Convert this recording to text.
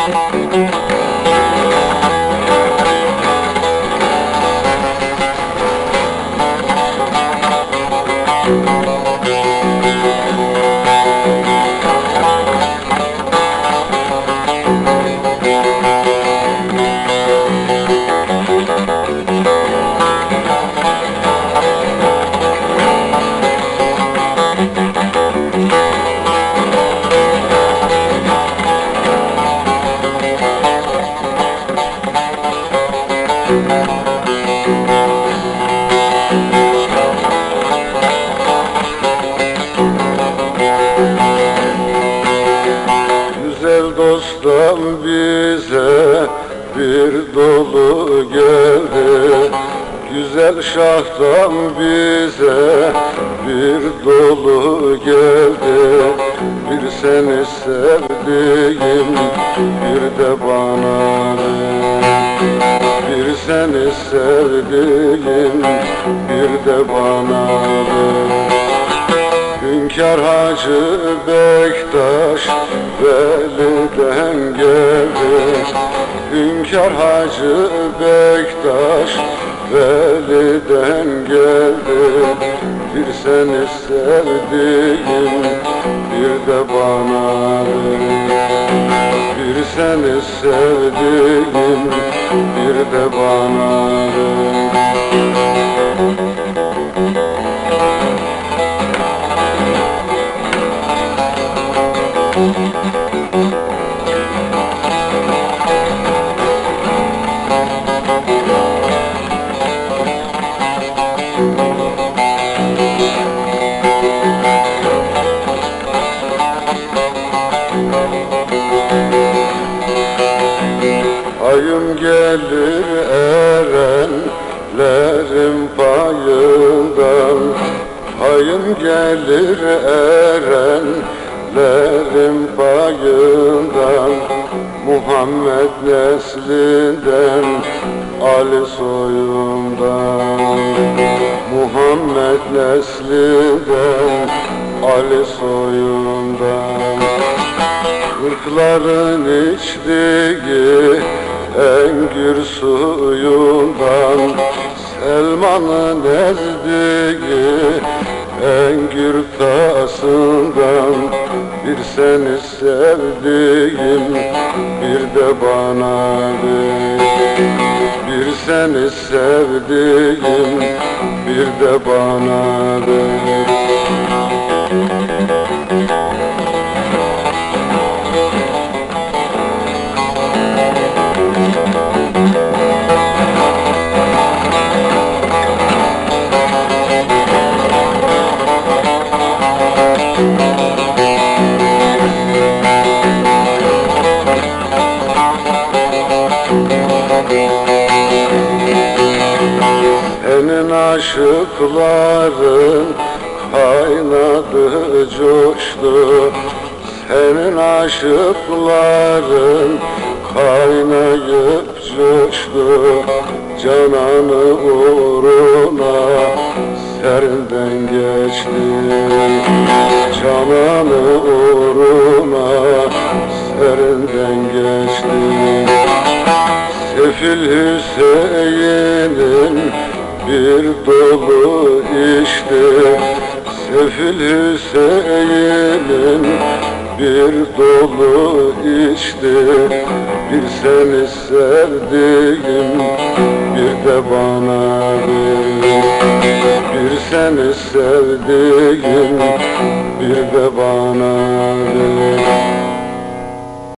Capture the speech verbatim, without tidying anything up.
Güzel dostum bize bir dolu geldi, güzel şahtan bize bir dolu geldi. Bir seni sevdiğim, bir de bana ver. Bir seni sevdiğim, bir de bana ver. Hünkâr Hacı Bektaş Veli'den geldi. Hünkâr Hacı Bektaş Veli'den geldi. Bir seni sevdiğim, bir de bana ver. Bir seni sevdiğim, bir de bana ver. Ayım gelir erenlerin payından, ayım gelir erenlerin payından. Muhammed neslinden, Ali soyundan. Muhammed neslinden, Ali soyundan. Kırkların içtiği engür suyundan, Selman'ın ezdiği engür tasından. Bir seni sevdiğim, bir de bana ver. Bir seni sevdiğim, bir de bana ver. Senin aşıkların kaynadı coştu. Senin aşıkların kaynayıp coştu. Cananı uğruna serinden geçti. Cananı uğruna serinden geçti. Sefil Hüseyin'in bir dolu içti. Sefil Hüseyin'in bir dolu içti. Bir seni sevdiğim, bir de bana ver. Bir seni sevdiğim, bir